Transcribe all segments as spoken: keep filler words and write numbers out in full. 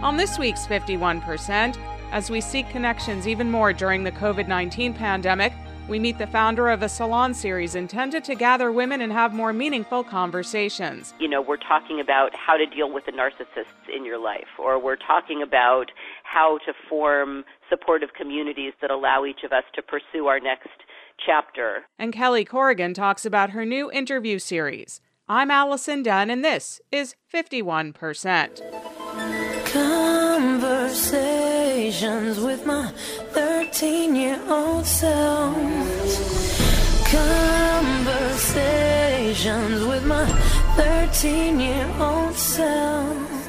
On this week's fifty-one percent, as we seek connections even more during the covid nineteen pandemic, we meet the founder of a salon series intended to gather women and have more meaningful conversations. You know, we're talking about how to deal with the narcissists in your life, or we're talking about how to form supportive communities that allow each of us to pursue our next chapter. And Kelly Corrigan talks about her new interview series. I'm Allison Dunn, and this is fifty-one percent. Conversations with my thirteen-year-old self. Conversations with my thirteen-year-old self.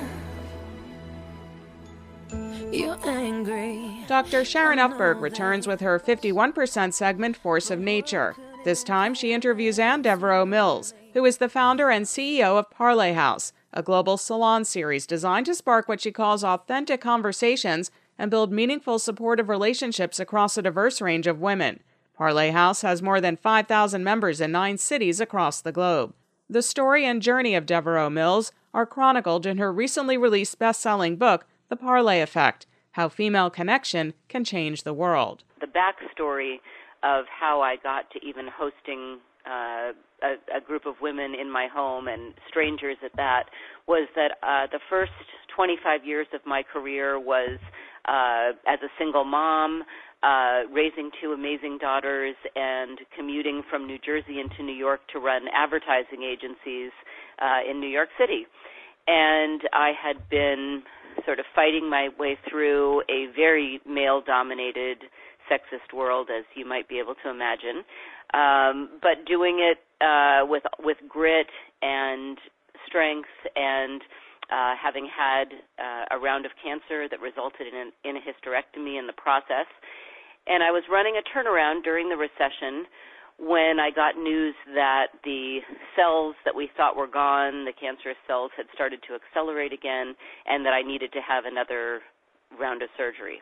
You're angry. Doctor Sharon Upberg returns with her fifty-one percent segment, Force of Nature. This time, she interviews Ann Devereaux Mills, who is the founder and C E O of Parley House, a global salon series designed to spark what she calls authentic conversations and build meaningful, supportive relationships across a diverse range of women. Parley House has more than five thousand members in nine cities across the globe. The story and journey of Devereaux Mills are chronicled in her recently released best-selling book, The Parley Effect: How Female Connection Can Change the World. The backstory of how I got to even hosting uh, a, a group of women in my home, and strangers at that, was that uh, the first twenty-five years of my career was uh, as a single mom, uh, raising two amazing daughters and commuting from New Jersey into New York to run advertising agencies uh, in New York City. And I had been sort of fighting my way through a very male-dominated, sexist world, as you might be able to imagine, um, but doing it uh, with with grit and strength, and uh, having had uh, a round of cancer that resulted in, in a hysterectomy in the process. And I was running a turnaround during the recession when I got news that the cells that we thought were gone, the cancerous cells, had started to accelerate again, and that I needed to have another round of surgery.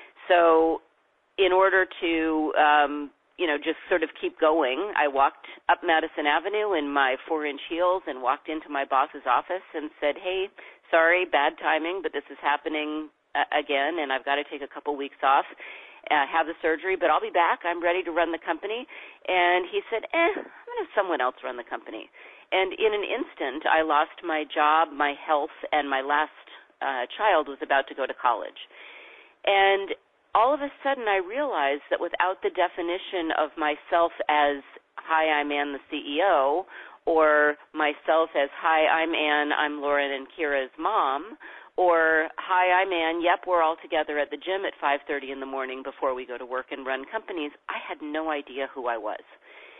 So in order to, um, you know, just sort of keep going, I walked up Madison Avenue in my four-inch heels and walked into my boss's office and said, hey, sorry, bad timing, but this is happening uh, again, and I've got to take a couple weeks off, uh, have the surgery, but I'll be back. I'm ready to run the company. And he said, eh, I'm going to have someone else run the company. And in an instant, I lost my job, my health, and my last uh, child was about to go to college. And all of a sudden, I realized that without the definition of myself as, hi, I'm Ann, the C E O, or myself as, hi, I'm Ann, I'm Lauren and Kira's mom, or, hi, I'm Ann, yep, we're all together at the gym at five thirty in the morning before we go to work and run companies, I had no idea who I was.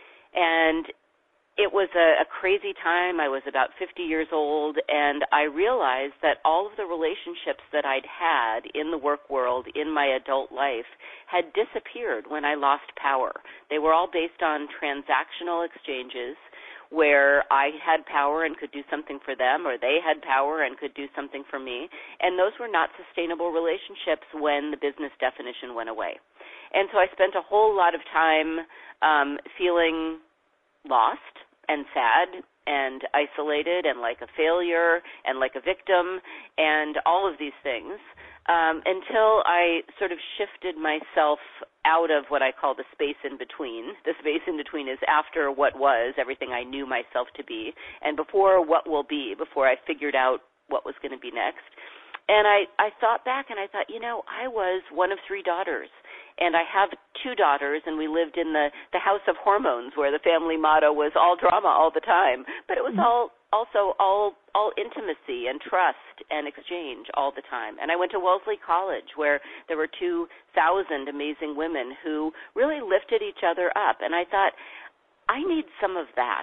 And it was a, a crazy time. I was about fifty years old, and I realized that all of the relationships that I'd had in the work world, in my adult life, had disappeared when I lost power. They were all based on transactional exchanges where I had power and could do something for them, or they had power and could do something for me, and those were not sustainable relationships when the business definition went away. And so I spent a whole lot of time um, feeling lost and sad and isolated and like a failure and like a victim and all of these things um, until I sort of shifted myself out of what I call the space in between. The space in between is after what was, everything I knew myself to be, and before what will be, before I figured out what was going to be next. And I, I thought back and I thought, you know, I was one of three daughters. And I have two daughters, and we lived in the, the house of hormones where the family motto was all drama all the time. But it was all also all all intimacy and trust and exchange all the time. And I went to Wellesley College where there were two thousand amazing women who really lifted each other up. And I thought, I need some of that.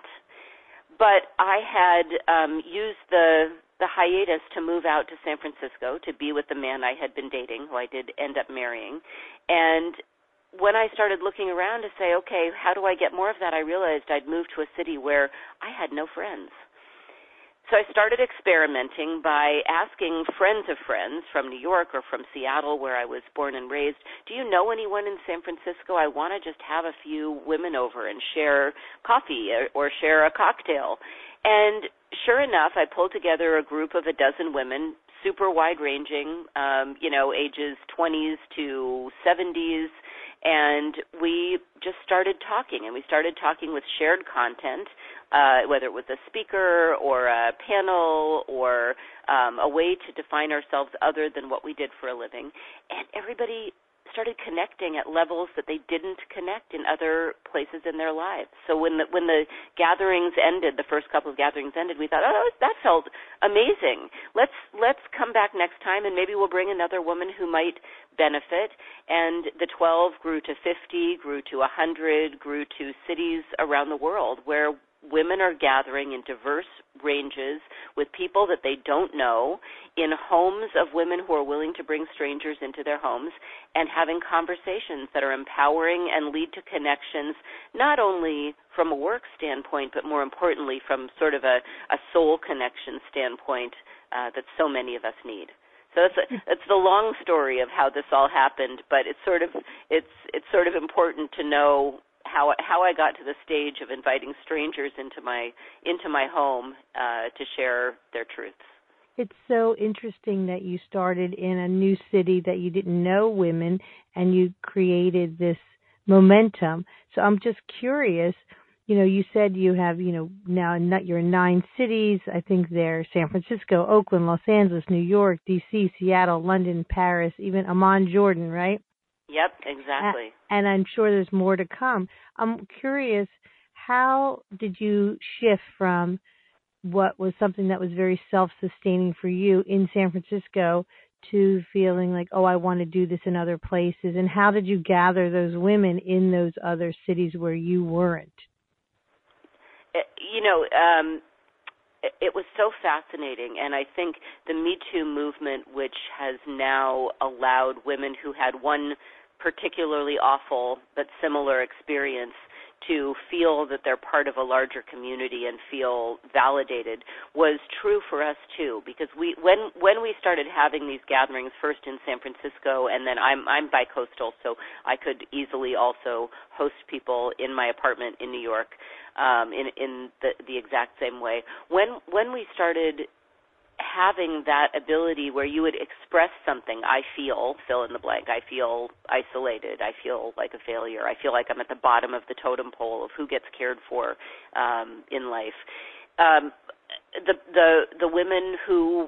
But I had um, used the the hiatus to move out to San Francisco to be with the man I had been dating, who I did end up marrying. And when I started looking around to say, okay, how do I get more of that, I realized I'd moved to a city where I had no friends. So I started experimenting by asking friends of friends from New York or from Seattle, where I was born and raised, do you know anyone in San Francisco? I want to just have a few women over and share coffee or, or share a cocktail. And sure enough, I pulled together a group of a dozen women, super wide-ranging, um, you know, ages twenties to seventies, and we just started talking, and we started talking with shared content, uh, whether it was a speaker or a panel or um, a way to define ourselves other than what we did for a living, and everybody started connecting at levels that they didn't connect in other places in their lives. So when the, when the gatherings ended, the first couple of gatherings ended, we thought, oh, that felt amazing. Let's let's come back next time, and maybe we'll bring another woman who might benefit. And the twelve grew to fifty, grew to one hundred, grew to cities around the world where women are gathering in diverse ranges with people that they don't know, in homes of women who are willing to bring strangers into their homes, and having conversations that are empowering and lead to connections, not only from a work standpoint, but more importantly from sort of a, a soul connection standpoint uh, that so many of us need. So it's a, it's the long story of how this all happened, but it's sort of it's it's sort of important to know how how I got to the stage of inviting strangers into my into my home uh, to share their truths. It's so interesting that you started in a new city that you didn't know women, and you created this momentum. So I'm just curious. You know, you said you have, you know, now you're in nine cities. I think they're San Francisco, Oakland, Los Angeles, New York, D C, Seattle, London, Paris, even Amman, Jordan, right? Yep, exactly. And I'm sure there's more to come. I'm curious, how did you shift from what was something that was very self-sustaining for you in San Francisco to feeling like, oh, I want to do this in other places? And how did you gather those women in those other cities where you weren't? You know, um, it was so fascinating, and I think the Me Too movement, which has now allowed women who had one particularly awful but similar experience to feel that they're part of a larger community and feel validated, was true for us too. Because we, when when we started having these gatherings, first in San Francisco, and then I'm I'm bicoastal, so I could easily also host people in my apartment in New York, um, in in the the exact same way. When when we started having that ability where you would express something, I feel, fill in the blank, I feel isolated, I feel like a failure, I feel like I'm at the bottom of the totem pole of who gets cared for um, in life. Um, the the the women who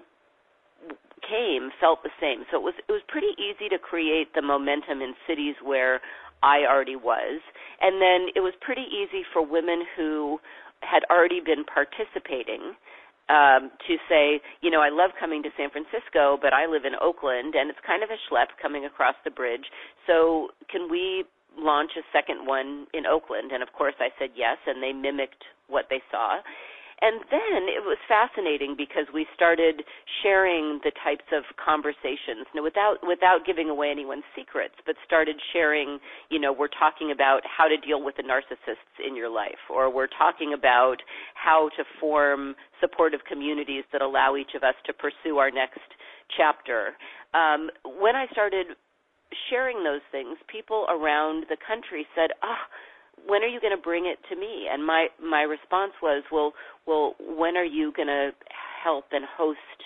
came felt the same. So it was it was pretty easy to create the momentum in cities where I already was. And then it was pretty easy for women who had already been participating Um, to say, you know, I love coming to San Francisco, but I live in Oakland, and it's kind of a schlep coming across the bridge. So can we launch a second one in Oakland? And, of course, I said yes, and they mimicked what they saw. And then it was fascinating because we started sharing the types of conversations, you know, without without giving away anyone's secrets, but started sharing, you know, we're talking about how to deal with the narcissists in your life, or we're talking about how to form supportive communities that allow each of us to pursue our next chapter. Um, when I started sharing those things, people around the country said, ah, oh, when are you going to bring it to me? And my, my response was, well, well, when are you going to help and host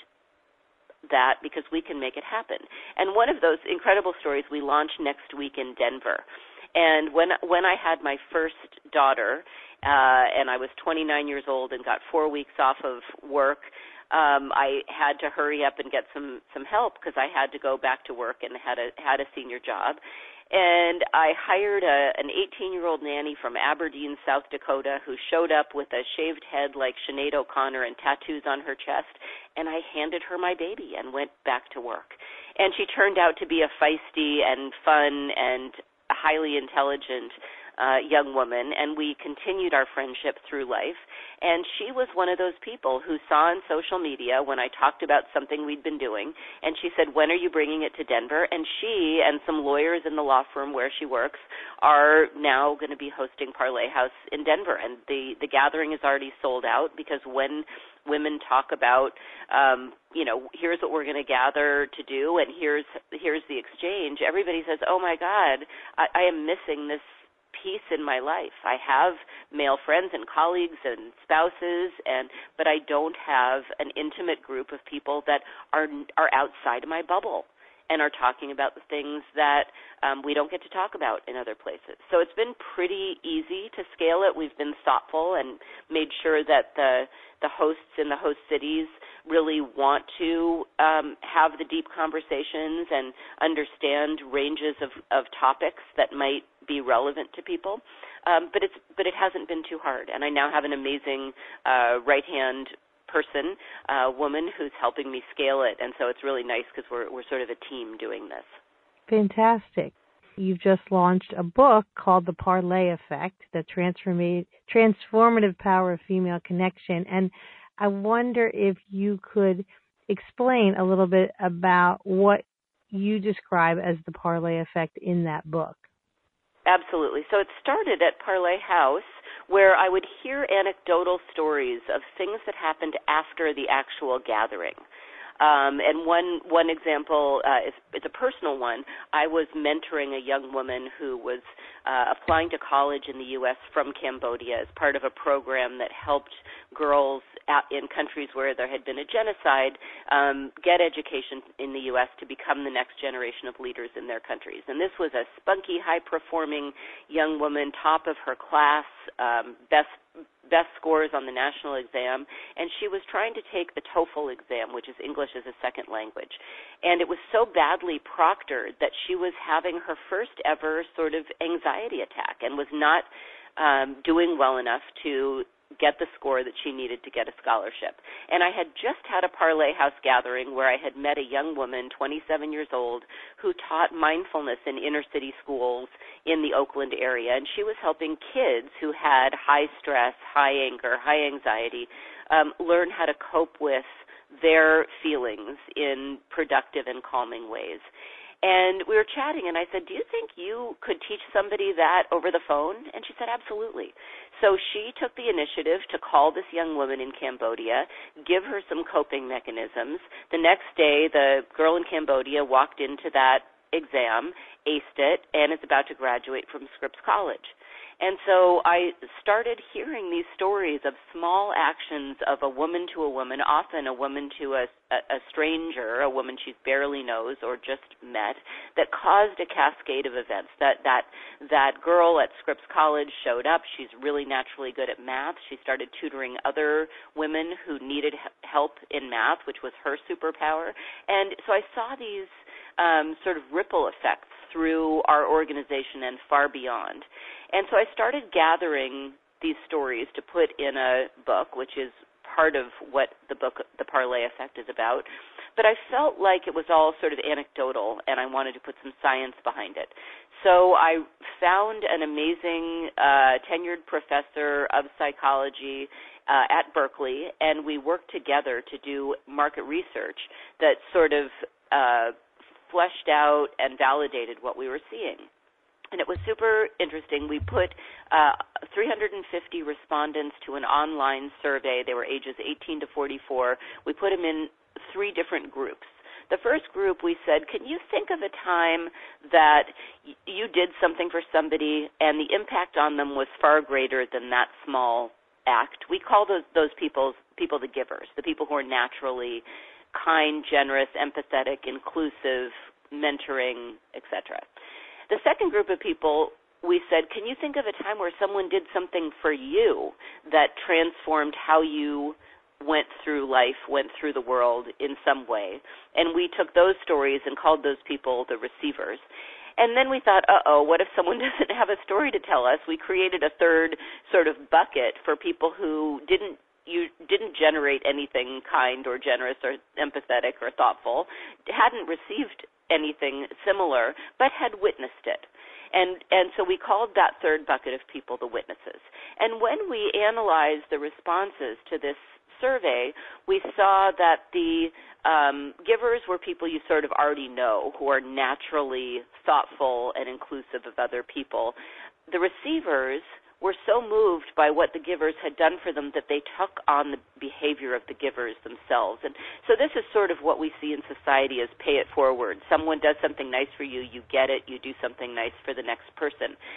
that, because we can make it happen? And one of those incredible stories, we launched next week in Denver. And when when I had my first daughter, uh, and I was twenty-nine years old and got four weeks off of work, um, I had to hurry up and get some, some help because I had to go back to work and had a had a senior job. And I hired a, an eighteen-year-old nanny from Aberdeen, South Dakota, who showed up with a shaved head like Sinead O'Connor and tattoos on her chest, and I handed her my baby and went back to work. And she turned out to be a feisty and fun and highly intelligent uh, young woman, and we continued our friendship through life. And she was one of those people who saw on social media when I talked about something we'd been doing, and she said, when are you bringing it to Denver? And she and some lawyers in the law firm where she works are now going to be hosting Parlay House in Denver. And the, the gathering is already sold out, because when women talk about, um, you know, here's what we're going to gather to do, and here's here's the exchange, everybody says, oh, my God, I, I am missing this peace in my life. I have male friends and colleagues and spouses, and but I don't have an intimate group of people that are are outside of my bubble and are talking about the things that um, we don't get to talk about in other places. So it's been pretty easy to scale it. We've been thoughtful and made sure that the the hosts in the host cities really want to um, have the deep conversations and understand ranges of, of topics that might be relevant to people. Um, but it's but it hasn't been too hard. And I now have an amazing uh, right-hand person, uh, woman, who's helping me scale it. And so it's really nice because we're, we're sort of a team doing this. Fantastic. You've just launched a book called The Parlay Effect, The Transforma- Transformative Power of Female Connection. And I wonder if you could explain a little bit about what you describe as the Parlay Effect in that book. Absolutely. So it started at Parlay House, where I would hear anecdotal stories of things that happened after the actual gathering. Um, and one one example uh, is, is a personal one. I was mentoring a young woman who was uh, applying to college in the U S from Cambodia as part of a program that helped girls out in countries where there had been a genocide um, get education in the U S to become the next generation of leaders in their countries. And this was a spunky, high-performing young woman, top of her class, um, best best scores on the national exam, and she was trying to take the TOEFL exam, which is English as a second language. And it was so badly proctored that she was having her first ever sort of anxiety attack and was not um, doing well enough to get the score that she needed to get a scholarship. And I had just had a Parlay House gathering where I had met a young woman, twenty-seven years old, who taught mindfulness in inner city schools in the Oakland area. And she was helping kids who had high stress, high anger, high anxiety, um, learn how to cope with their feelings in productive and calming ways. And we were chatting, and I said, do you think you could teach somebody that over the phone? And she said, absolutely. So she took the initiative to call this young woman in Cambodia, give her some coping mechanisms. The next day, the girl in Cambodia walked into that exam, aced it, and is about to graduate from Scripps College. And so I started hearing these stories of small actions of a woman to a woman, often a woman to a, a, a stranger, a woman she barely knows or just met, that caused a cascade of events. That that that girl at Scripps College showed up. She's really naturally good at math. She started tutoring other women who needed help in math, which was her superpower. And so I saw these um, sort of ripple effects through our organization and far beyond. And so I started gathering these stories to put in a book, which is part of what the book, The Parlay Effect, is about. But I felt like it was all sort of anecdotal, and I wanted to put some science behind it. So I found an amazing uh, tenured professor of psychology uh, at Berkeley, and we worked together to do market research that sort of uh, fleshed out and validated what we were seeing. And it was super interesting. We put uh, three hundred fifty respondents to an online survey. They were ages eighteen to forty-four. We put them in three different groups. The first group, we said, can you think of a time that y- you did something for somebody and the impact on them was far greater than that small act? We call those, those people, people the givers, the people who are naturally kind, generous, empathetic, inclusive, mentoring, et cetera. The second group of people, we said, can you think of a time where someone did something for you that transformed how you went through life, went through the world in some way? And we took those stories and called those people the receivers. And then we thought, uh-oh, what if someone doesn't have a story to tell us? We created a third sort of bucket for people who didn't you didn't generate anything kind or generous or empathetic or thoughtful, hadn't received anything similar, but had witnessed it. And and so we called that third bucket of people the witnesses. And when we analyzed the responses to this survey, we saw that the um, givers were people you sort of already know, who are naturally thoughtful and inclusive of other people. The receivers were so moved by what the givers had done for them that they took on the behavior of the givers themselves. And so this is sort of what we see in society as pay it forward. Someone does something nice for you, you get it, you do something nice for the next person.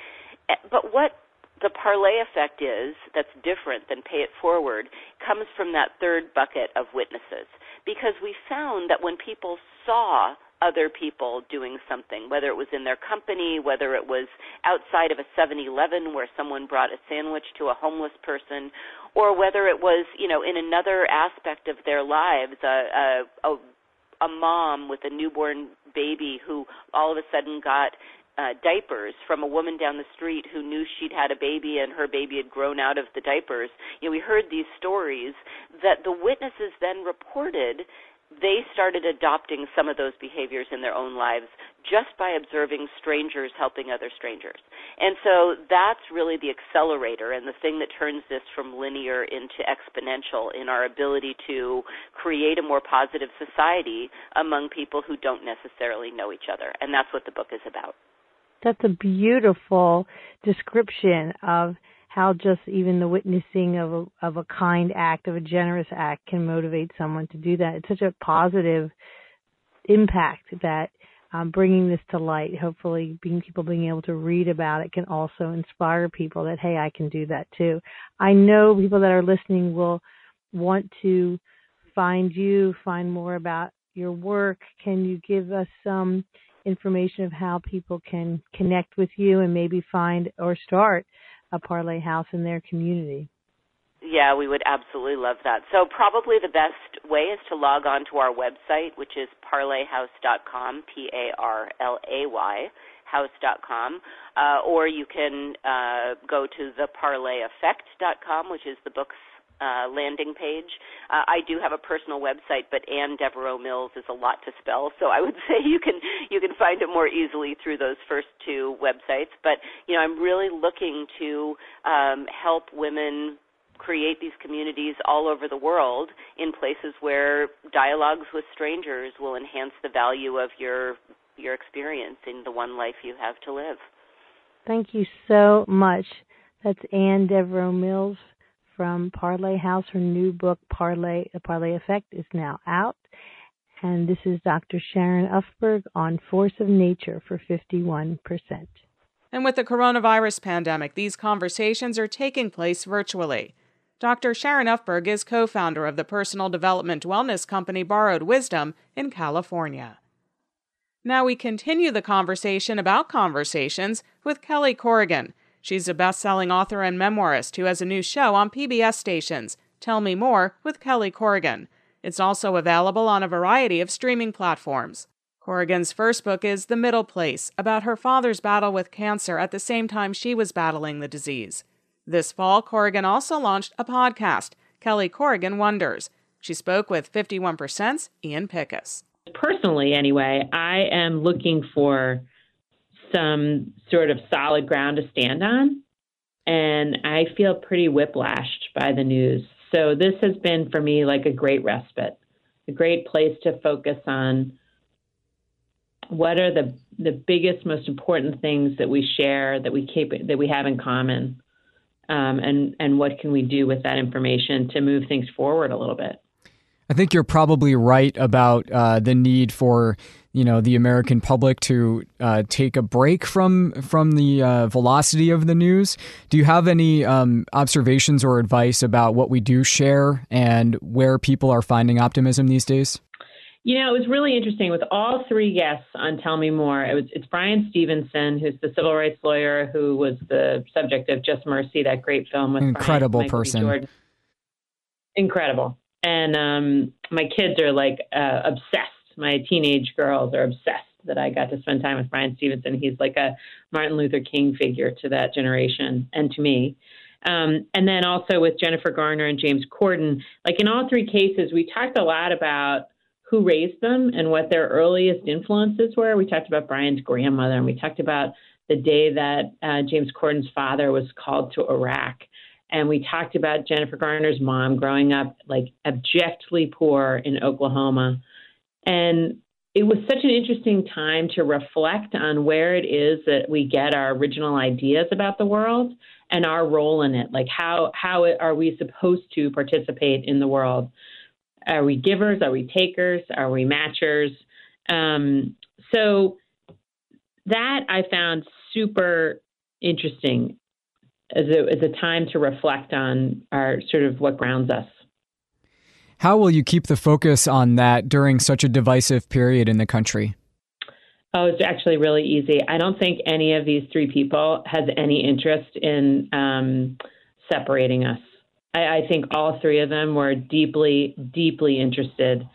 but what the parlay effect is that's different than pay it forward comes from that third bucket of witnesses, because we found that when people saw other people doing something, whether it was in their company, whether it was outside of a seven eleven where someone brought a sandwich to a homeless person, or whether it was, you know, in another aspect of their lives, a, a, a, a mom with a newborn baby who all of a sudden got Uh, diapers from a woman down the street who knew she'd had a baby and her baby had grown out of the diapers. You know, we heard these stories that the witnesses then reported they started adopting some of those behaviors in their own lives just by observing strangers helping other strangers. And so that's really the accelerator and the thing that turns this from linear into exponential in our ability to create a more positive society among people who don't necessarily know each other. And that's what the book is about. That's a beautiful description of how just even the witnessing of a, of a kind act, of a generous act, can motivate someone to do that. It's such a positive impact that um, bringing this to light, hopefully being people being able to read about it, can also inspire people that, hey, I can do that too. I know people that are listening will want to find you, find more about your work. Can you give us some information of how people can connect with you and maybe find or start a Parlay House in their community? Yeah, we would absolutely love that. So probably the best way is to log on to our website, which is parlay house dot com, P A R L A Y, house dot com, uh, or you can uh, go to the parlay effect dot com, which is the book's Uh, landing page. Uh, I do have a personal website, but Ann Devereaux Mills is a lot to spell, so I would say you can you can find it more easily through those first two websites. But you know, I'm really looking to um, help women create these communities all over the world in places where dialogues with strangers will enhance the value of your your experience in the one life you have to live. Thank you so much. That's Ann Devereaux Mills from Parlay House. Her new book, Parlay, The Parlay Effect, is now out. And this is Doctor Sharon Ufberg on Force of Nature for fifty-one percent. And with the coronavirus pandemic, these conversations are taking place virtually. Doctor Sharon Ufberg is co-founder of the personal development wellness company Borrowed Wisdom in California. Now we continue the conversation about conversations with Kelly Corrigan. She's a best-selling author and memoirist who has a new show on P B S stations, Tell Me More with Kelly Corrigan. It's also available on a variety of streaming platforms. Corrigan's first book is The Middle Place, about her father's battle with cancer at the same time she was battling the disease. This fall, Corrigan also launched a podcast, Kelly Corrigan Wonders. She spoke with fifty-one percent's Ian Pickus. Personally, anyway, I am looking for some sort of solid ground to stand on, and I feel pretty whiplashed by the news. So this has been for me like a great respite, a great place to focus on what are the the biggest, most important things that we share, that we keep, that we have in common, um, and and what can we do with that information to move things forward a little bit. I think you're probably right about uh, the need for, you know, the American public to uh, take a break from from the uh, velocity of the news. Do you have any um, observations or advice about what we do share and where people are finding optimism these days? You know, it was really interesting with all three guests on Tell Me More. It was it's Bryan Stevenson, who's the civil rights lawyer who was the subject of Just Mercy, that great film with incredible Brian, person, Jordan. Incredible. And um, my kids are like uh, obsessed. My teenage girls are obsessed that I got to spend time with Bryan Stevenson. He's like a Martin Luther King figure to that generation and to me. Um, and then also with Jennifer Garner and James Corden, like in all three cases, we talked a lot about who raised them and what their earliest influences were. We talked about Brian's grandmother, and we talked about the day that uh, James Corden's father was called to Iraq. And we talked about Jennifer Garner's mom growing up like abjectly poor in Oklahoma. And it was such an interesting time to reflect on where it is that we get our original ideas about the world and our role in it. Like how, how are we supposed to participate in the world? Are we givers? Are we takers? Are we matchers? Um, so that I found super interesting as a, as a time to reflect on our sort of what grounds us. How will you keep the focus on that during such a divisive period in the country? Oh, it's actually really easy. I don't think any of these three people has any interest in um, separating us. I, I think all three of them were deeply, deeply interested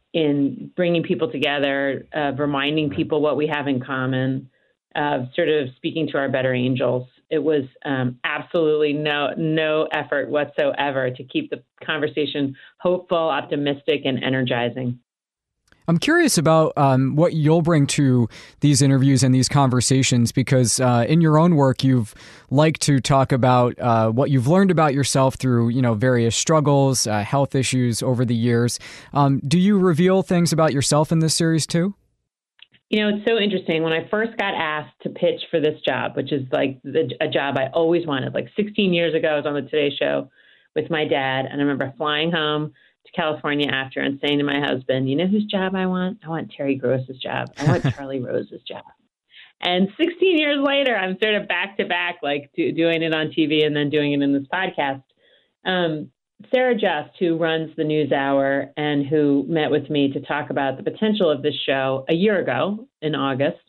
in bringing people together, uh, reminding people what we have in common, uh, sort of speaking to our better angels. It was um, absolutely no no effort whatsoever to keep the conversation hopeful, optimistic, and energizing. I'm curious about um, what you'll bring to these interviews and these conversations, because uh, in your own work, you've liked to talk about uh, what you've learned about yourself through, you know, various struggles, uh, health issues over the years. Um, do you reveal things about yourself in this series too? You know, it's so interesting. When I first got asked to pitch for this job, which is like the, a job I always wanted, like sixteen years ago, I was on the Today Show with my dad, and I remember flying home to California after and saying to my husband, you know whose job I want? I want Terry Gross's job. I want Charlie Rose's job. And sixteen years later, I'm sort of back to back, like do, doing it on T V and then doing it in this podcast. Um, Sarah Just, who runs the NewsHour and who met with me to talk about the potential of this show a year ago in August,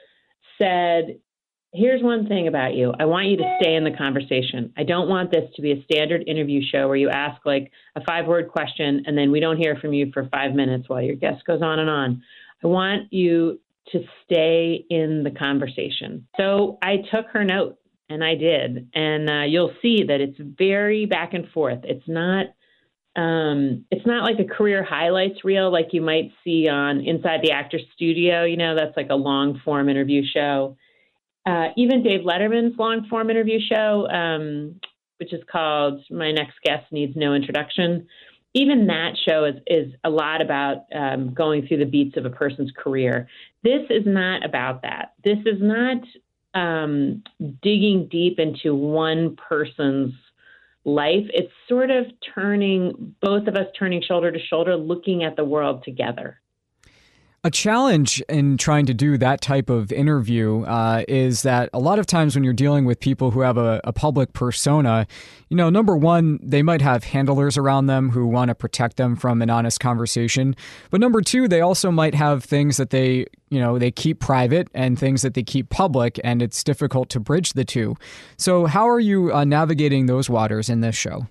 said, here's one thing about you. I want you to stay in the conversation. I don't want this to be a standard interview show where you ask like a five-word question and then we don't hear from you for five minutes while your guest goes on and on. I want you to stay in the conversation. So I took her note, and I did. And uh, you'll see that it's very back and forth. It's not um, it's not like a career highlights reel like you might see on Inside the Actors Studio. You know, that's like a long-form interview show. Uh, even Dave Letterman's long-form interview show, um, which is called My Next Guest Needs No Introduction, even that show is, is a lot about um, going through the beats of a person's career. This is not about that. This is not um, digging deep into one person's life. It's sort of turning, both of us turning shoulder to shoulder, looking at the world together. A challenge in trying to do that type of interview uh, is that a lot of times when you're dealing with people who have a, a public persona, you know, number one, they might have handlers around them who want to protect them from an honest conversation. But number two, they also might have things that they, you know, they keep private and things that they keep public, and it's difficult to bridge the two. So how are you uh, navigating those waters in this show?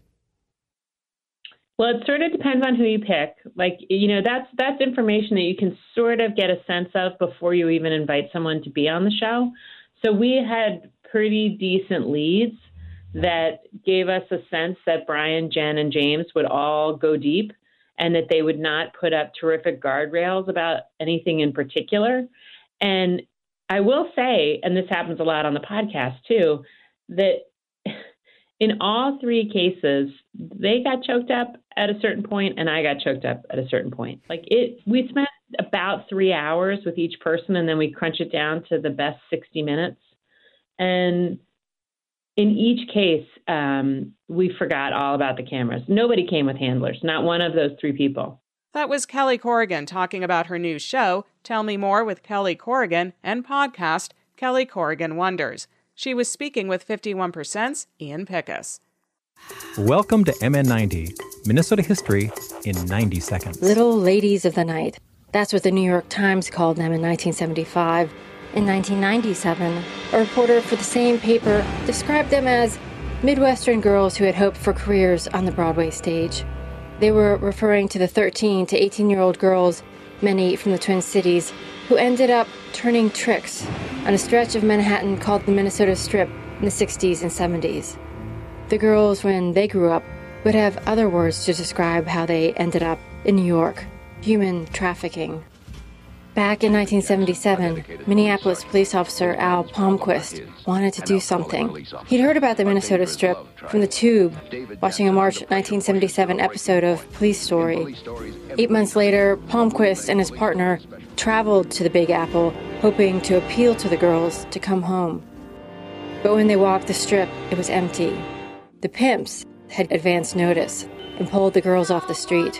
Well, it sort of depends on who you pick. Like, you know, that's that's information that you can sort of get a sense of before you even invite someone to be on the show. So we had pretty decent leads that gave us a sense that Brian, Jen, and James would all go deep and that they would not put up terrific guardrails about anything in particular. And I will say, and this happens a lot on the podcast too, that in all three cases, they got choked up at a certain point, and I got choked up at a certain point. Like it, we spent about three hours with each person, and then we crunch it down to the best sixty minutes. And in each case, um, we forgot all about the cameras. Nobody came with handlers, not one of those three people. That was Kelly Corrigan talking about her new show, Tell Me More with Kelly Corrigan, and podcast, Kelly Corrigan Wonders. She was speaking with fifty-one percent's Ian Pickus. Welcome to M N ninety, Minnesota history in ninety seconds. Little Ladies of the Night. That's what the New York Times called them in nineteen seventy-five. In nineteen ninety-seven, a reporter for the same paper described them as Midwestern girls who had hoped for careers on the Broadway stage. They were referring to the thirteen to eighteen-year-old girls, many from the Twin Cities, who ended up turning tricks on a stretch of Manhattan called the Minnesota Strip in the sixties and seventies. The girls, when they grew up, would have other words to describe how they ended up in New York. Human trafficking. Back in nineteen seventy-seven, Minneapolis police officer Al Palmquist wanted to do something. He'd heard about the Minnesota Strip from the Tube, watching a March nineteen seventy-seven episode of Police Story. Eight months later, Palmquist and his partner traveled to the Big Apple, hoping to appeal to the girls to come home. But when they walked the strip, it was empty. The pimps had advance notice and pulled the girls off the street.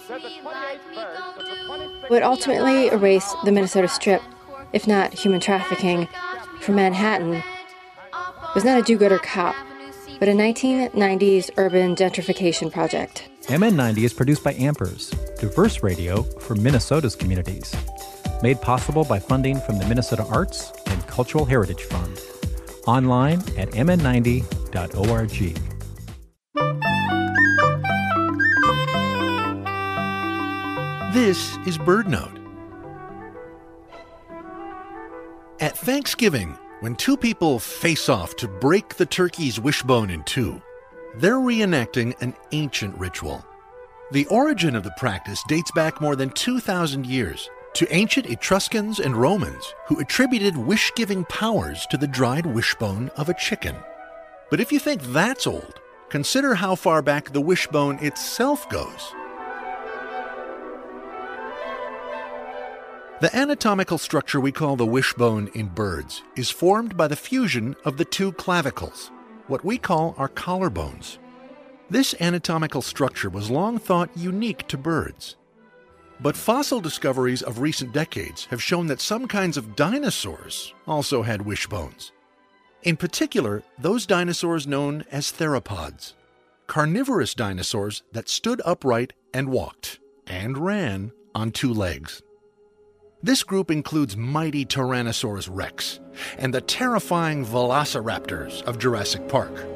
What ultimately erased the Minnesota Strip, if not human trafficking, from Manhattan, was not a do-gooder cop, but a nineteen nineties urban gentrification project. M N ninety is produced by Ampers, diverse radio for Minnesota's communities. Made possible by funding from the Minnesota Arts and Cultural Heritage Fund. Online at m n ninety dot org. This is BirdNote. At Thanksgiving, when two people face off to break the turkey's wishbone in two, they're reenacting an ancient ritual. The origin of the practice dates back more than two thousand years to ancient Etruscans and Romans who attributed wish-giving powers to the dried wishbone of a chicken. But if you think that's old, consider how far back the wishbone itself goes. The anatomical structure we call the wishbone in birds is formed by the fusion of the two clavicles, what we call our collarbones. This anatomical structure was long thought unique to birds. But fossil discoveries of recent decades have shown that some kinds of dinosaurs also had wishbones. In particular, those dinosaurs known as theropods, carnivorous dinosaurs that stood upright and walked, and ran on two legs. This group includes mighty Tyrannosaurus rex and the terrifying velociraptors of Jurassic Park.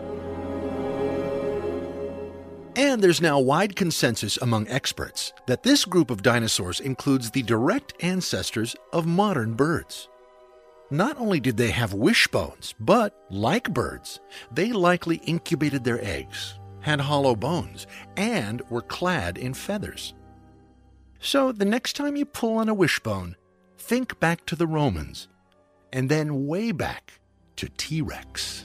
And there's now wide consensus among experts that this group of dinosaurs includes the direct ancestors of modern birds. Not only did they have wishbones, but, like birds, they likely incubated their eggs, had hollow bones, and were clad in feathers. So the next time you pull on a wishbone, think back to the Romans, and then way back to T-Rex.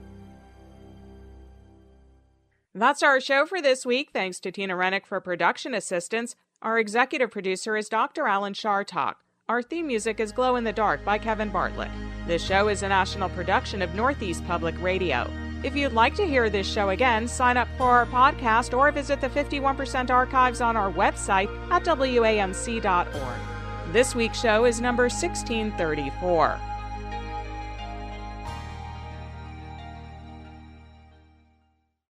That's our show for this week. Thanks to Tina Rennick for production assistance. Our executive producer is Doctor Alan Chartok. Our theme music is Glow in the Dark by Kevin Bartlett. This show is a national production of Northeast Public Radio. If you'd like to hear this show again, sign up for our podcast or visit the fifty-one percent archives on our website at w a m c dot org. This week's show is number sixteen thirty-four.